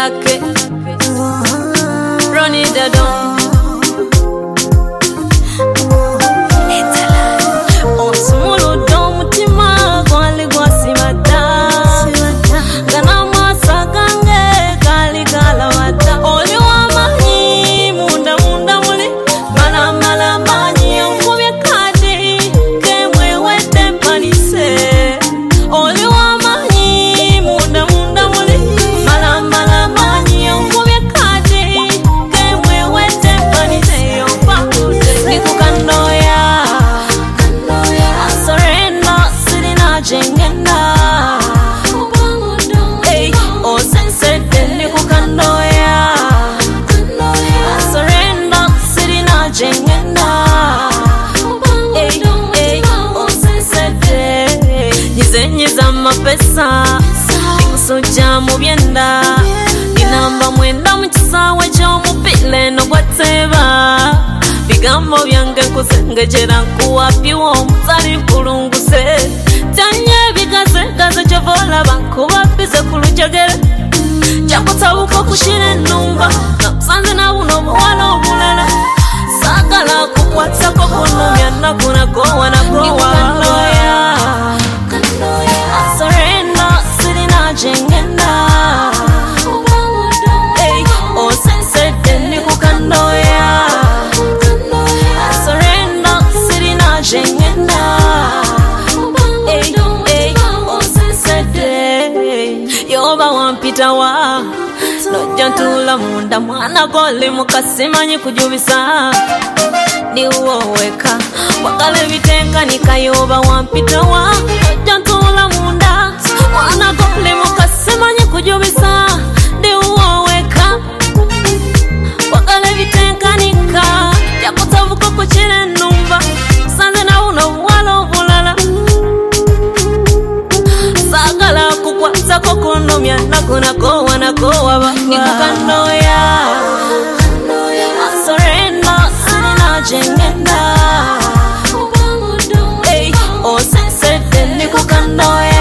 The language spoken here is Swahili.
lake Ronnie the Don Osumulu don mutima gwali gwasimata Gana masa gange gali gala wata Oli wa mahi munda muli Mala mala mani yonkumye kadi Kemwe wete panise Oli wa mahi munda muli Mala mala mani yonkumye kadi Kemwe wete panise Yompa nikukando ya Asorena sirina jengenda Hey, oh sense deni kukando ya Asorena sirina jengenda Hey, hey, oh sense deni Nyiza mapesa Ikusuja mubyenda Inamba mwenda mchisawe chomupile no gwateba Bigambo byange kusengejera nkuwapiwo mutali kulunguse Tanye bigase chovola bankuba bize kulujagere Chakutabuko kushire numba Nakusanze na buno buwala obulala Sagala kukwatako kunomya nakuna gowa na gowa Asorena sirina jengenda Hey, oh sense deni kukando ya Asorena sirina jengenda Hey, hey, oh sense deni Yoba wampita wa Nojantula munda mwana goli mukasimanyi kujubisa Ni uwoweka Wakale vitenka nikayoba wampita wa Nojantula munda mwana goli mukasimanyi kujubisa Ni uwoweka Wakale vitenka nika Yakutavuko kuchile numba Sanze na uno walo vulala Sagala kukwata kukunomya Nakuna kowa na kowa baba Nikukando ya Asorena sirina jengenda Hey, oh sense deni kukando ya